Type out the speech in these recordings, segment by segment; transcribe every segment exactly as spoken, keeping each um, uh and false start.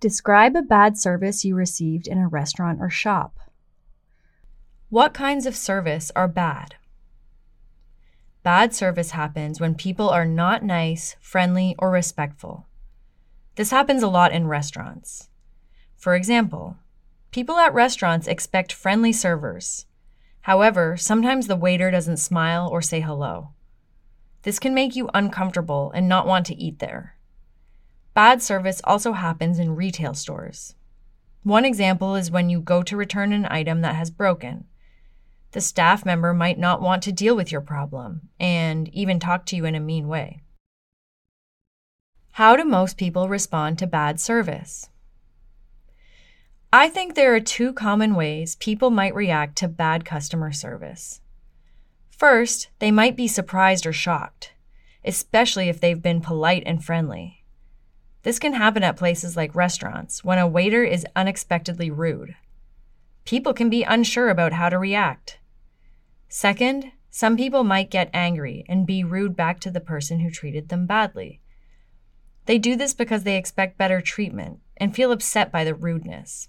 Describe a bad service you received in a restaurant or shop. What kinds of service are bad? Bad service happens when people are not nice, friendly, or respectful. This happens a lot in restaurants. For example, people at restaurants expect friendly servers. However, sometimes the waiter doesn't smile or say hello. This can make you uncomfortable and not want to eat there. Bad service also happens in retail stores. One example is when you go to return an item that has broken. The staff member might not want to deal with your problem and even talk to you in a mean way. How do most people respond to bad service? I think there are two common ways people might react to bad customer service. First, they might be surprised or shocked, especially if they've been polite and friendly. This can happen at places like restaurants when a waiter is unexpectedly rude. People can be unsure about how to react. Second, some people might get angry and be rude back to the person who treated them badly. They do this because they expect better treatment and feel upset by the rudeness.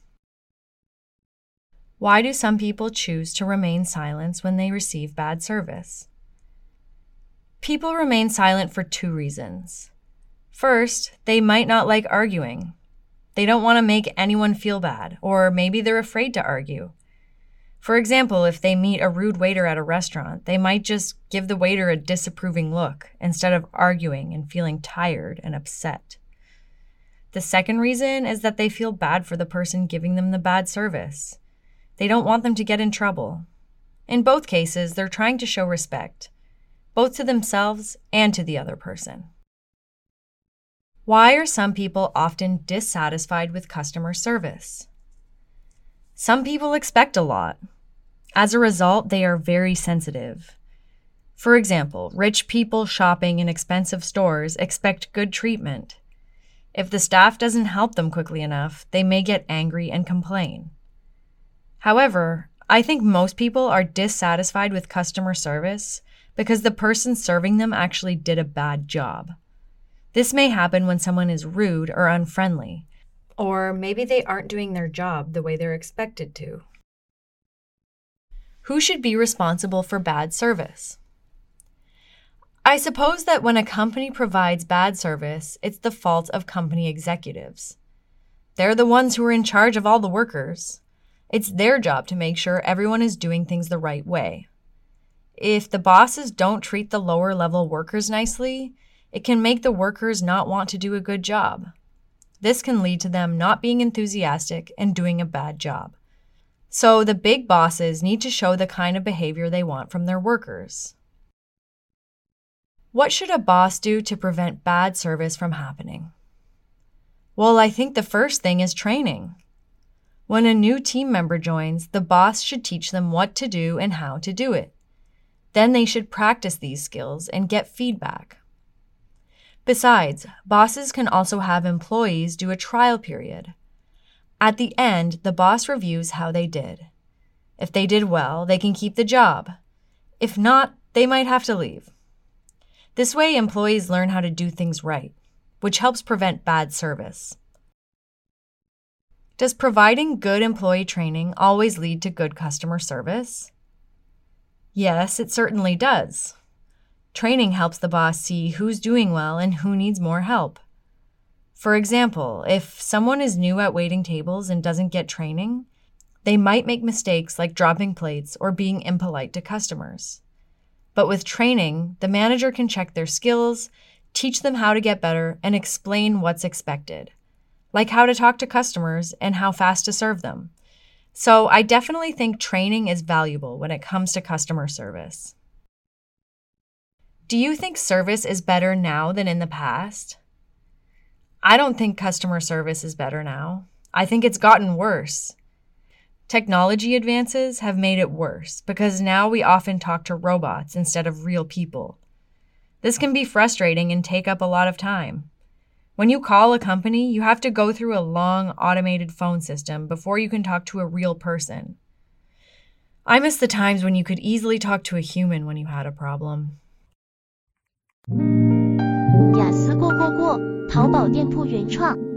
Why do some people choose to remain silent when they receive bad service? People remain silent for two reasons. First, they might not like arguing. They don't want to make anyone feel bad, or maybe they're afraid to argue. For example, if they meet a rude waiter at a restaurant, they might just give the waiter a disapproving look instead of arguing and feeling tired and upset. The second reason is that they feel bad for the person giving them the bad service. They don't want them to get in trouble. In both cases, they're trying to show respect, both to themselves and to the other person. Why are some people often dissatisfied with customer service? Some people expect a lot. As a result, they are very sensitive. For example, rich people shopping in expensive stores expect good treatment. If the staff doesn't help them quickly enough, they may get angry and complain. However, I think most people are dissatisfied with customer service because the person serving them actually did a bad job. This may happen when someone is rude or unfriendly, or maybe they aren't doing their job the way they're expected to. Who should be responsible for bad service? I suppose that when a company provides bad service, it's the fault of company executives. They're the ones who are in charge of all the workers. It's their job to make sure everyone is doing things the right way. If the bosses don't treat the lower level workers nicely, it can make the workers not want to do a good job. This can lead to them not being enthusiastic and doing a bad job. So the big bosses need to show the kind of behavior they want from their workers. What should a boss do to prevent bad service from happening? Well, I think the first thing is training. When a new team member joins, the boss should teach them what to do and how to do it. Then they should practice these skills and get feedback. Besides, bosses can also have employees do a trial period. At the end, the boss reviews how they did. If they did well, they can keep the job. If not, they might have to leave. This way, employees learn how to do things right, which helps prevent bad service. Does providing good employee training always lead to good customer service? Yes, it certainly does. Training helps the boss see who's doing well and who needs more help. For example, if someone is new at waiting tables and doesn't get training, they might make mistakes like dropping plates or being impolite to customers. But with training, the manager can check their skills, teach them how to get better, and explain what's expected, like how to talk to customers and how fast to serve them. So I definitely think training is valuable when it comes to customer service. Do you think service is better now than in the past? I don't think customer service is better now. I think it's gotten worse. Technology advances have made it worse because now we often talk to robots instead of real people. This can be frustrating and take up a lot of time. When you call a company, you have to go through a long automated phone system before you can talk to a real person. I miss the times when you could easily talk to a human when you had a problem. 雅思过过过，淘宝店铺原创。